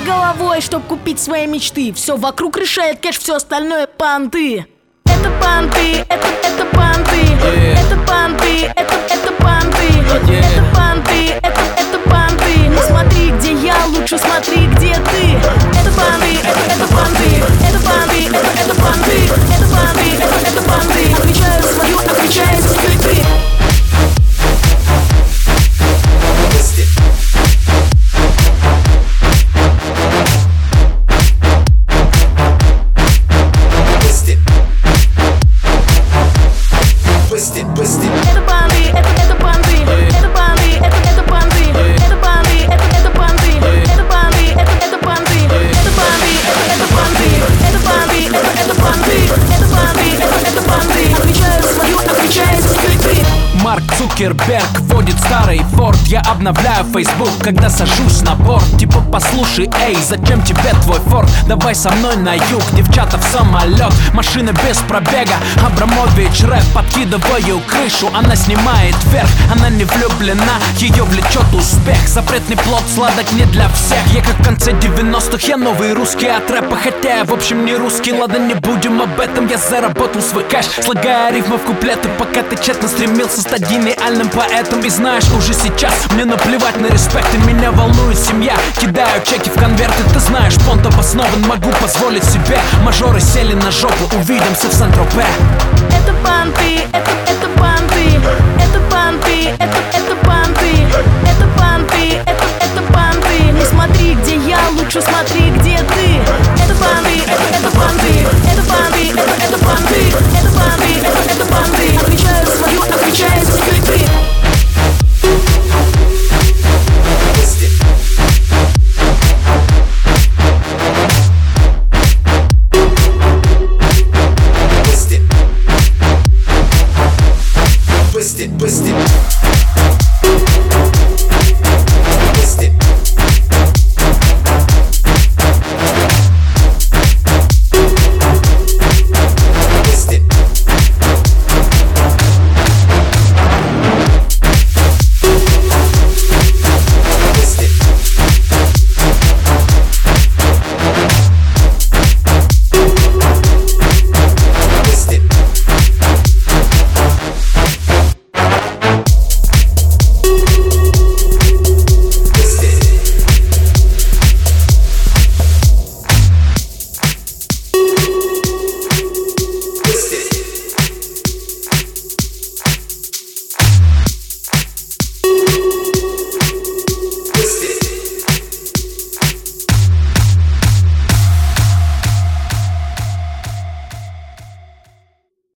головой, чтоб купить свои мечты. Все вокруг решает кэш, все остальное понты. Это понты, это понты, это понты, это понты, это понты, это понты. Не смотри, где я, лучше смотри, где ты. Это понты, это понты, это понты, это понты, это понты, это понты. Отвечаю свою, отвечаю теперь ты. Это банды, это банды, это банды, это банды, это банды, это банды, это банды, это банды, это банды, это банды, это банды, это банды, это банды, это банды. Отвечаю свою, отвечаю теперь ты. Марк Цукерберг водит старый форд. Я обновляю Facebook, когда сажусь на борт. Типа послушай, эй, зачем тебе твой форд? Давай со мной на юг, девчата в самолет. Машина без пробега, Абрамович рэп. Подкидываю крышу, она снимает вверх. Она не влюблена, ее влечет успех. Запретный плод сладок не для всех. Я как в конце 90-х, я новый русский от рэпа. Хотя я в общем не русский, ладно, не будем об этом. Я заработал свой кэш, слагая рифмы в куплеты, пока ты тщетно стремился стать гениальным поэтом. И знаешь, уже сейчас мне наплевать на респект, и меня волнует семья. Кидаю чеки в конверты, ты знаешь, фонд обоснован. Могу позволить себе, мажоры сели на жопу. Увидимся в Сан-Тропе. Это банты, это банты, это банты, это банты, это банты, это банты. Не смотри, где я, лучше смотри, где ты.